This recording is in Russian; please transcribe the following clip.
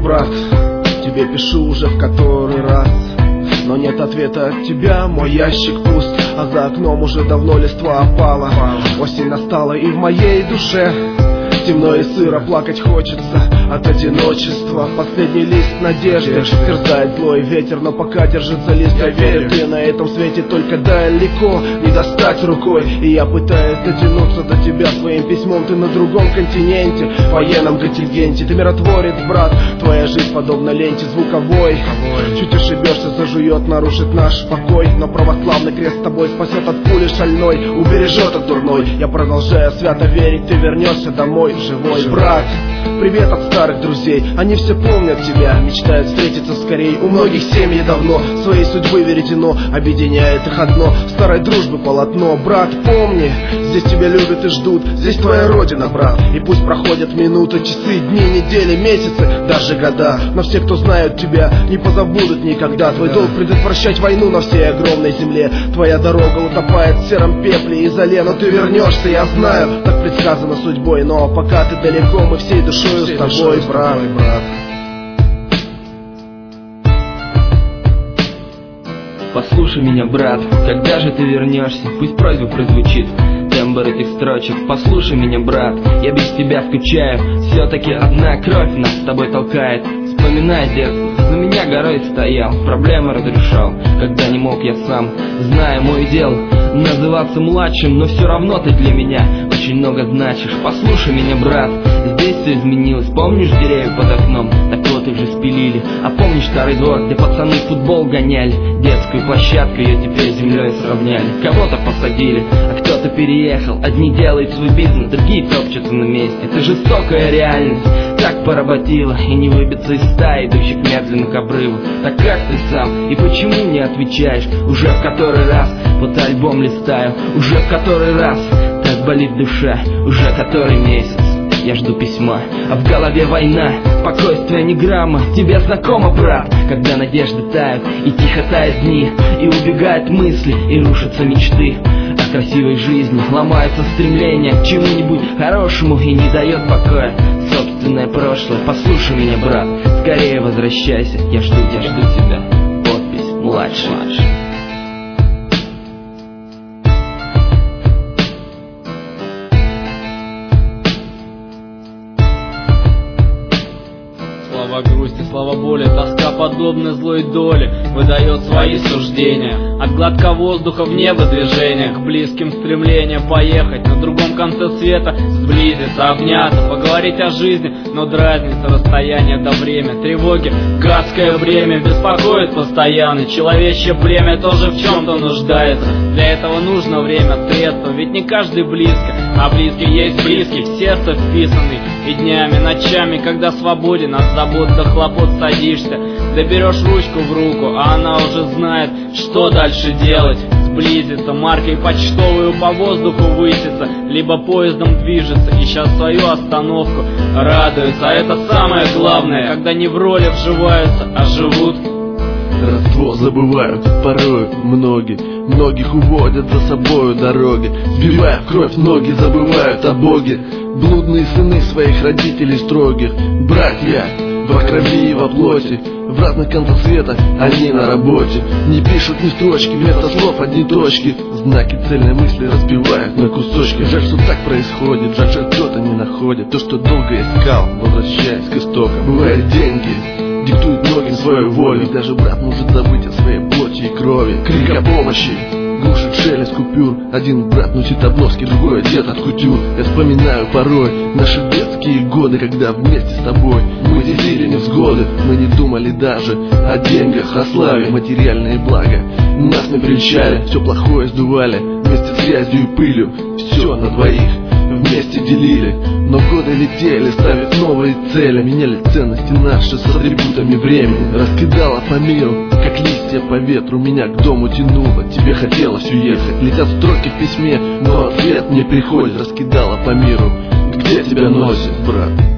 брат, тебе пишу уже в который раз, но нет ответа от тебя, мой ящик пуст, а за окном уже давно листва опала. Осень настала и в моей душе темно и сыро, плакать хочется от одиночества. Последний лист надежды терзает злой ветер, но пока держится лист, я верю, ты на этом свете только далеко не достать рукой. И я пытаюсь дотянуться до тебя своим письмом, ты на другом континенте, в военном контингенте. Ты миротворец, брат, твоя жизнь подобна ленте звуковой. Чуть ошибешься, зажует, нарушит наш покой, но православный крест с тобой спасет от пули шальной, убережет от дурной. Я продолжаю свято верить, ты вернешься домой живой. Брат, привет от старых друзей, они все помнят тебя, мечтают встретиться скорей. У многих семьи давно своей судьбы веретено, объединяет их одно, старой дружбы полотно. Брат, помни, здесь тебя любят и ждут, здесь твоя родина, брат. И пусть проходят минуты, часы, дни, недели, месяцы, даже года, но все, кто знают тебя, не позабудут никогда. Твой долг предотвращать войну на всей огромной земле. Твоя дорога утопает в сером пепле и золе, но ты вернешься, я знаю, так предсказано судьбой. Но пока ты далеко, мы всей душою с тобой, брат. Послушай меня, брат, когда же ты вернешься? Пусть просьба прозвучит, тембр этих строчек. Послушай меня, брат, я без тебя скучаю. Все-таки одна кровь нас с тобой толкает. Вспоминай детство, на меня горой стоял, проблемы разрешал, когда не мог я сам. Знаю, мой дел называться младшим, но все равно ты для меня очень много значишь. Послушай меня, брат, здесь все изменилось. Помнишь деревья под окном? Так вот их же спилили. А помнишь старый двор, где пацаны в футбол гоняли? Детскую площадку ее теперь землей сравняли. Кого-то посадили, а кто-то переехал. Одни делают свой бизнес, другие топчутся на месте. Это жестокая реальность, так поработила. И не выбиться из стаи, идущих медленно к обрыву. Так как ты сам? И почему не отвечаешь? Уже в который раз вот альбом листаю, уже в который раз так болит душа, уже который месяц я жду письма, а в голове война, спокойствие ни грамма. Тебе знакомо, брат, когда надежды тают, и тихо тают дни, и убегают мысли, и рушатся мечты о красивой жизни, ломается стремление к чему-нибудь хорошему, и не дает покоя собственное прошлое. Послушай меня, брат, скорее возвращайся, я жду тебя. Подпись младший. Слова грусти, слова боли, тоска подобной злой доли выдает свои суждения. От глотка воздуха в небо движение, к близким стремление поехать на другом конце света, сблизиться, обняться, поговорить о жизни, но дразнится расстояние до время. Тревоги, гадское бремя беспокоит постоянно, человечье племя тоже в чем-то нуждается. Для этого нужно время, средства, ведь не каждый близко, а близкий есть близкий, в сердце вписанный. И днями, ночами, когда свободен от забот до хлопот садишься, да берешь ручку в руку, а она уже знает, что дальше делать. Сблизится, маркой почтовую по воздуху высится, либо поездом движется, ища свою остановку, радуется. А это самое главное, когда не в роли вживаются, а живут. Родство забывают порой многих уводят за собою дороги, сбивая в кровь ноги, забывают о Боге. Блудные сыны своих родителей строгих, братья во крови и во плоти, в разных концах света они на работе. Не пишут ни строчки, вместо слов одни точки, знаки цельной мысли разбивают на кусочки. Жаль, что так происходит, жаль, что кто-то не находит то, что долго искал, возвращаясь к истокам. Бывают деньги диктует многим свою волю, и даже брат может забыть о своей плоти и крови. Крик о помощи глушит шелест купюр. Один брат носит обноски, другой одет от кутюр. Я вспоминаю порой наши детские годы, когда вместе с тобой мы делили невзгоды. Мы не думали даже о деньгах, о славе, материальные блага нас не прельщали, все плохое сдували вместе с грязью и пылью. Все на двоих вместе делили, но годы летели, ставят новые цели. Меняли ценности наши с атрибутами времени. Раскидала по миру, как листья по ветру. Меня к дому тянуло, тебе хотелось уехать. Летят строки в письме, но ответ не приходит. Раскидала по миру, где тебя носит, брат?